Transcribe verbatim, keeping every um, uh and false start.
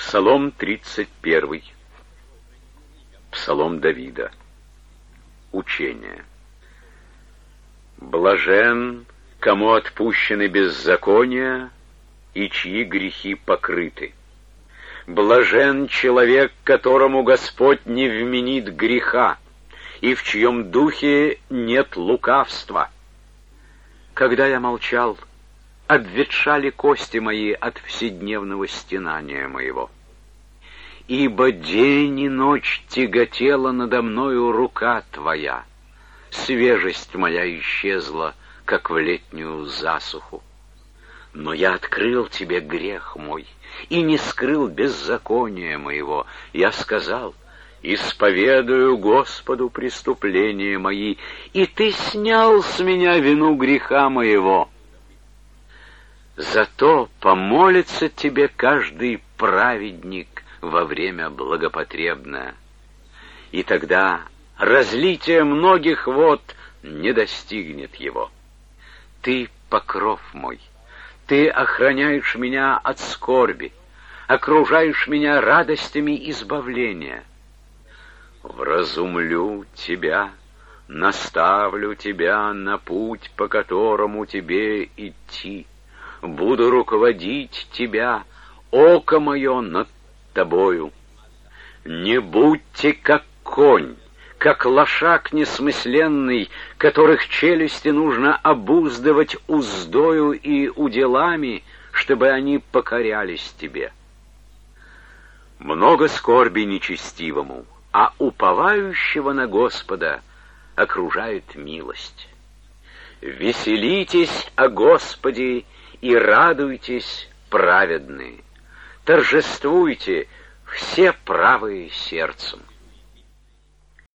Псалом тридцать первый. Псалом Давида. Учение. Блажен, кому отпущены беззакония и чьи грехи покрыты. Блажен человек, которому Господь не вменит греха, и в чьем духе нет лукавства. Когда я молчал, обветшали кости мои от вседневного стенания моего. Ибо день и ночь тяготела надо мною рука Твоя, свежесть моя исчезла, как в летнюю засуху. Но я открыл Тебе грех мой и не скрыл беззакония моего. Я сказал: исповедую Господу преступления мои, и Ты снял с меня вину греха моего. Зато помолится Тебе каждый праведник во время благопотребное, и тогда разлитие многих вод не достигнет его. Ты покров мой, Ты охраняешь меня от скорби, окружаешь меня радостями избавления. Вразумлю Тебя, наставлю Тебя на путь, по которому Тебе идти. Буду руководить Тебя, око мое над Тобою. Не будьте как конь, как лошак несмысленный, которых челюсти нужно обуздывать уздою и уделами, чтобы они покорялись Тебе. Много скорби нечестивому, а уповающего на Господа окружает милость. Веселитесь о Господе и радуйтесь, праведные, торжествуйте, все правые сердцем.